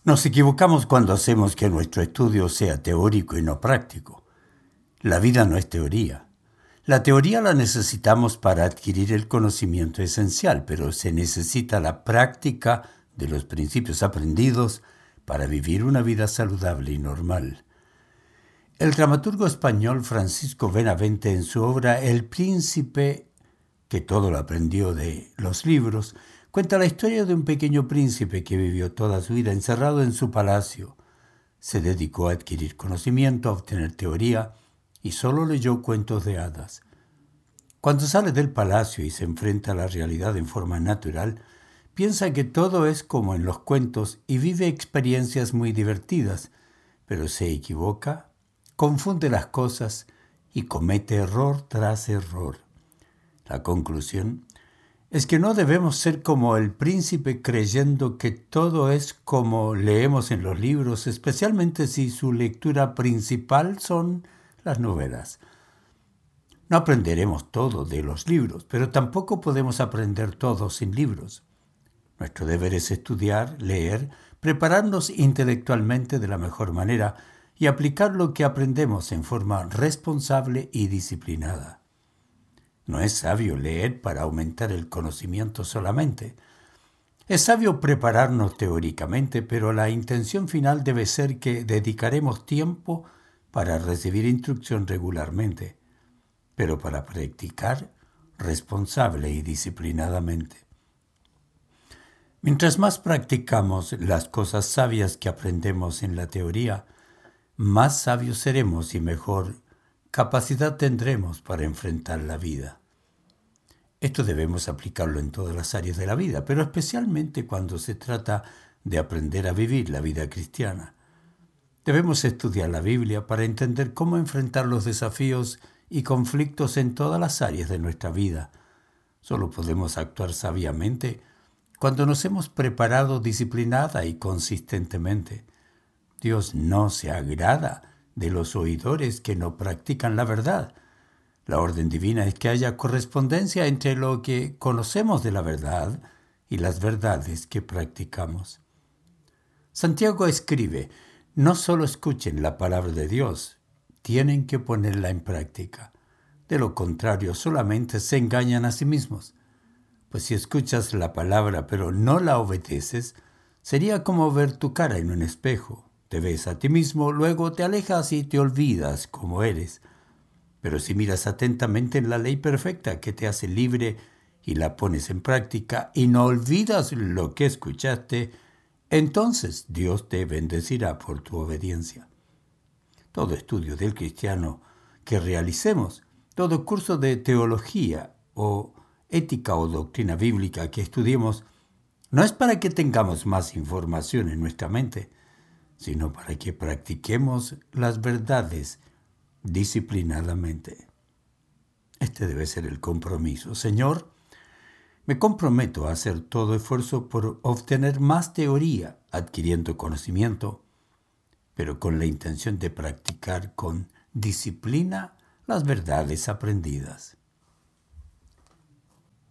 Nos equivocamos cuando hacemos que nuestro estudio sea teórico y no práctico. La vida no es teoría. La teoría la necesitamos para adquirir el conocimiento esencial, pero se necesita la práctica de los principios aprendidos para vivir una vida saludable y normal. El dramaturgo español Francisco Benavente, en su obra El Príncipe, que todo lo aprendió de los libros, cuenta la historia de un pequeño príncipe que vivió toda su vida encerrado en su palacio. Se dedicó a adquirir conocimiento, a obtener teoría y solo leyó cuentos de hadas. Cuando sale del palacio y se enfrenta a la realidad en forma natural, piensa que todo es como en los cuentos y vive experiencias muy divertidas, pero se equivoca, confunde las cosas y comete error tras error. La conclusión es que no debemos ser como el príncipe creyendo que todo es como leemos en los libros, especialmente si su lectura principal son las novelas. No aprenderemos todo de los libros, pero tampoco podemos aprender todo sin libros. Nuestro deber es estudiar, leer, prepararnos intelectualmente de la mejor manera y aplicar lo que aprendemos en forma responsable y disciplinada. No es sabio leer para aumentar el conocimiento solamente. Es sabio prepararnos teóricamente, pero la intención final debe ser que dedicaremos tiempo para recibir instrucción regularmente, pero para practicar responsable y disciplinadamente. Mientras más practicamos las cosas sabias que aprendemos en la teoría, más sabios seremos y mejor capacidad tendremos para enfrentar la vida. Esto debemos aplicarlo en todas las áreas de la vida, pero especialmente cuando se trata de aprender a vivir la vida cristiana. Debemos estudiar la Biblia para entender cómo enfrentar los desafíos y conflictos en todas las áreas de nuestra vida. Solo podemos actuar sabiamente cuando nos hemos preparado disciplinada y consistentemente. Dios no se agrada de los oidores que no practican la verdad. La orden divina es que haya correspondencia entre lo que conocemos de la verdad y las verdades que practicamos. Santiago escribe: no solo escuchen la palabra de Dios, tienen que ponerla en práctica. De lo contrario, solamente se engañan a sí mismos. Pues si escuchas la palabra pero no la obedeces, sería como ver tu cara en un espejo. Te ves a ti mismo, luego te alejas y te olvidas cómo eres. Pero si miras atentamente en la ley perfecta que te hace libre y la pones en práctica y no olvidas lo que escuchaste, entonces Dios te bendecirá por tu obediencia. Todo estudio del cristiano que realicemos, todo curso de teología o ética o doctrina bíblica que estudiemos, no es para que tengamos más información en nuestra mente, sino para que practiquemos las verdades disciplinadamente. Este debe ser el compromiso. Señor, me comprometo a hacer todo esfuerzo por obtener más teoría, adquiriendo conocimiento, pero con la intención de practicar con disciplina las verdades aprendidas.